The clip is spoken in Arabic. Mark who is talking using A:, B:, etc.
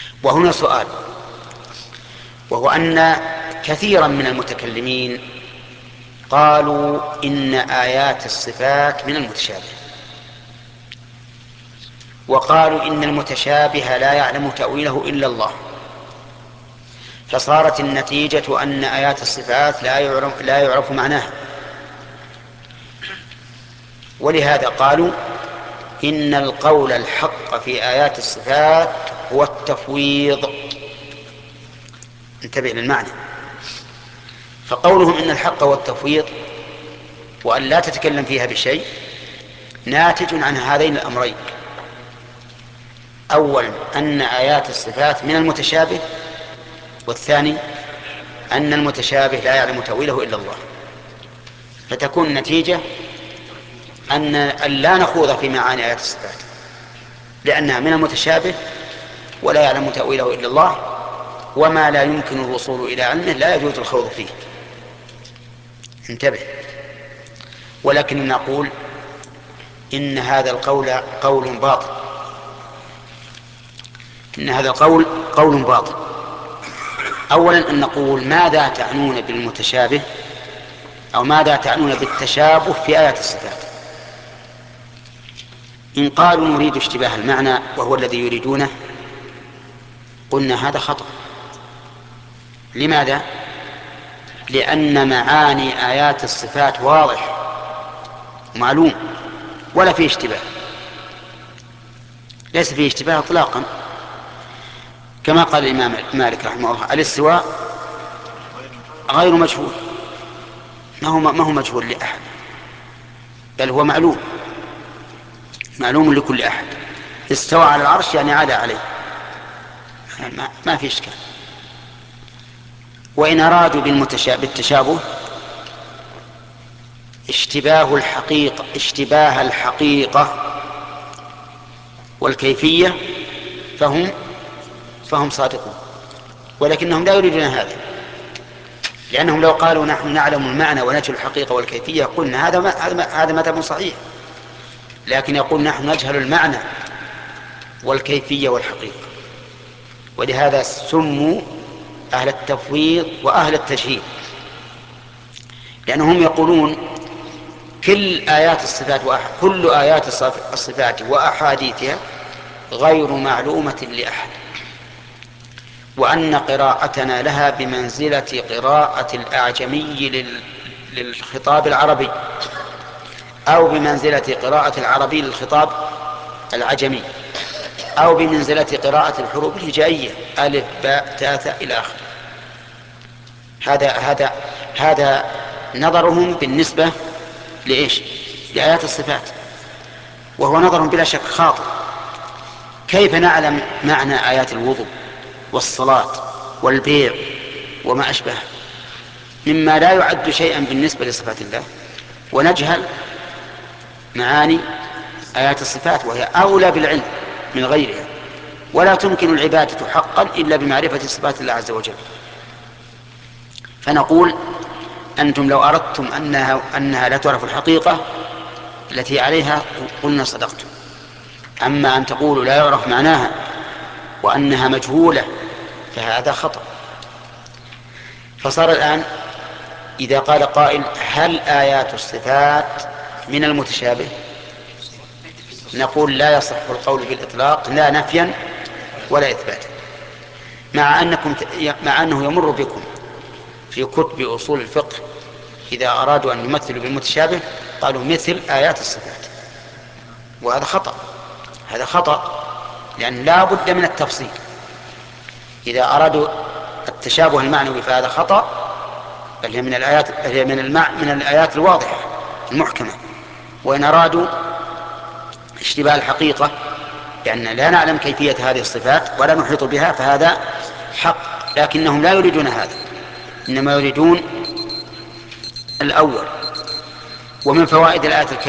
A: وهنا سؤال، وهو أن كثيرا من المتكلمين قالوا إن آيات الصفات من المتشابه، وقالوا إن المتشابه لا يعلم تأويله إلا الله، فصارت النتيجة أن آيات الصفات لا يعرف معناها. ولهذا قالوا إن القول الحق في آيات الصفات هو التفويض. انتبه للمعنى. فقولهم إن الحق هو التفويض وأن لا تتكلم فيها بشيء ناتج عن هذين الأمرين: أولا أن آيات الصفات من المتشابه، والثاني أن المتشابه لا يعلم تأويله إلا الله. فتكون النتيجة أن لا نخوض في معاني آيات الصفات لأنها من المتشابه ولا يعلم تأويله إلا الله، وما لا يمكن الوصول إلى علمه لا يجوز الخوض فيه. انتبه. ولكن نقول إن هذا القول قول باطل، إن هذا القول قول باطل. أولا أن نقول ماذا تعنون بالمتشابه، أو ماذا تعنون بالتشابه في آيات الصفات؟ إن قالوا نريد اشتباه المعنى وهو الذي يريدونه قلنا هذا خطأ. لماذا؟ لأن معاني آيات الصفات واضح ومعلوم ولا فيه اشتباه، ليس فيه اشتباه اطلاقا، كما قال الإمام مالك رحمه الله: الاستواء غير مجهول. ما هو مجهول لأحد، بل هو معلوم لكل أحد. استوى على العرش يعني عاد عليه، ما في إشكال. وإن أرادوا بالتشابه اشتباه الحقيقة والكيفية فهم صادقون، ولكنهم لا يريدون هذا، لأنهم لو قالوا نحن نعلم المعنى ونجهل الحقيقة والكيفية قلنا هذا مذهب صحيح، لكن يقول نحن نجهل المعنى والكيفية والحقيقة. ولهذا سموا أهل التفويض وأهل التجهيل، لأنهم يقولون كل آيات الصفات وأحاديثها غير معلومة لأحد، وأن قراءتنا لها بمنزلة قراءة الأعجمي للخطاب العربي، أو بمنزلة قراءة العربي للخطاب العجمي، أو بمنزلة قراءة الحروف الهجائية ألف باء تاء ثاء إلى آخره. هذا نظرهم بالنسبة لإيش؟ لآيات الصفات، وهو نظر بلا شك خاطئ. كيف نعلم معنى آيات الوضوء والصلاة والبيع وما أشبه مما لا يعد شيئا بالنسبة لصفات الله، ونجهل معاني آيات الصفات وهي أولى بالعلم من غيرها؟ ولا تمكن العبادة حقا إلا بمعرفة صفات الله عز وجل. فنقول أنتم لو أردتم أنها لا تعرف الحقيقة التي عليها قلنا صدقتم. أما أن تقولوا لا يعرف معناها وأنها مجهولة فهذا خطأ. فصار الآن إذا قال قائل هل آيات الصفات من المتشابه؟ نقول لا يصح القول بالإطلاق، لا نفيا ولا إثباتا، مع أنه يمر بكم في كتب أصول الفقه إذا أرادوا أن يمثلوا بالمتشابه قالوا مثل آيات الصفات، وهذا خطأ. هذا خطأ لأن لا بد من التفصيل. إذا أرادوا التشابه المعنوي فهذا خطأ، بل هي من الآيات الواضحة المحكمة. وإن أرادوا اشتباه الحقيقة لأن لا نعلم كيفية هذه الصفات ولا نحيط بها فهذا حق، لكنهم لا يريدون هذا، إنما يريدون الأول. ومن فوائد الآية الكريمة